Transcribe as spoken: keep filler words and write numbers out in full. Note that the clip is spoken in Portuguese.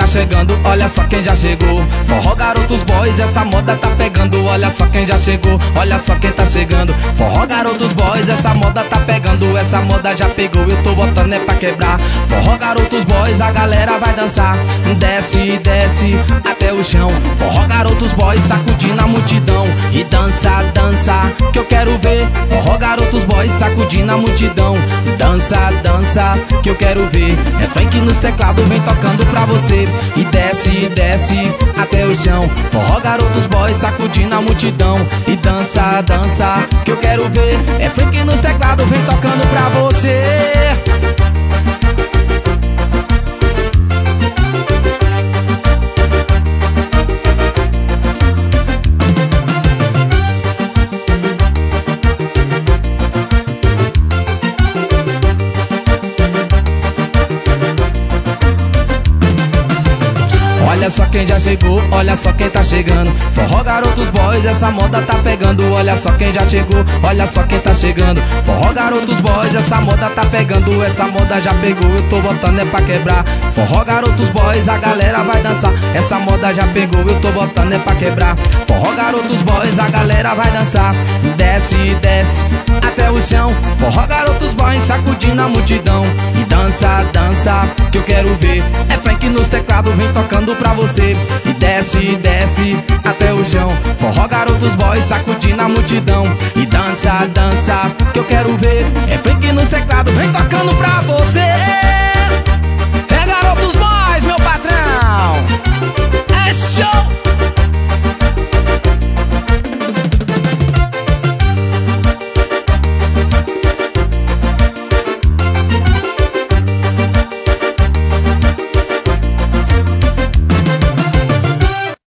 chegando, olha só quem já chegou. Forró garotos boys, essa moda tá pegando. Olha só quem já chegou, olha só quem tá chegando. Forró garotos boys, essa moda tá pegando. Essa moda já pegou, eu tô botando é pra quebrar. Forró garotos boys, a galera vai dançar. Desce, desce até o chão. Forró garotos boys, sacudindo a multidão. E dança, dança, que eu quero ver. Forró garotos boys, sacudindo a multidão. Dança, dança, que eu quero ver. É funk nos teclados, vem tocando pra você. E desce, desce até o chão. Forró garotos boys, sacudindo a multidão. E dança, dança, que eu quero ver. É funk nos teclados, vem tocando pra você. Olha só quem já chegou, olha só quem tá chegando. Forró garotos boys, essa moda tá pegando. Olha só quem já chegou, olha só quem tá chegando. Forró garotos boys, essa moda tá pegando. Essa moda já pegou, eu tô botando é pra quebrar. Forró garotos boys, a galera vai dançar. Essa moda já pegou, eu tô botando é pra quebrar. Forró garotos boys, a galera vai dançar. Desce, desce até o chão. Forró garotos boys, sacudindo a multidão. E dança, dança, que eu quero ver. É funk nos teclados, vem tocando pra você. E desce, desce até o chão. Forró garotos boys, sacudindo a multidão. E dança, dança, que eu quero ver. É funk nos teclados, vem tocando pra você.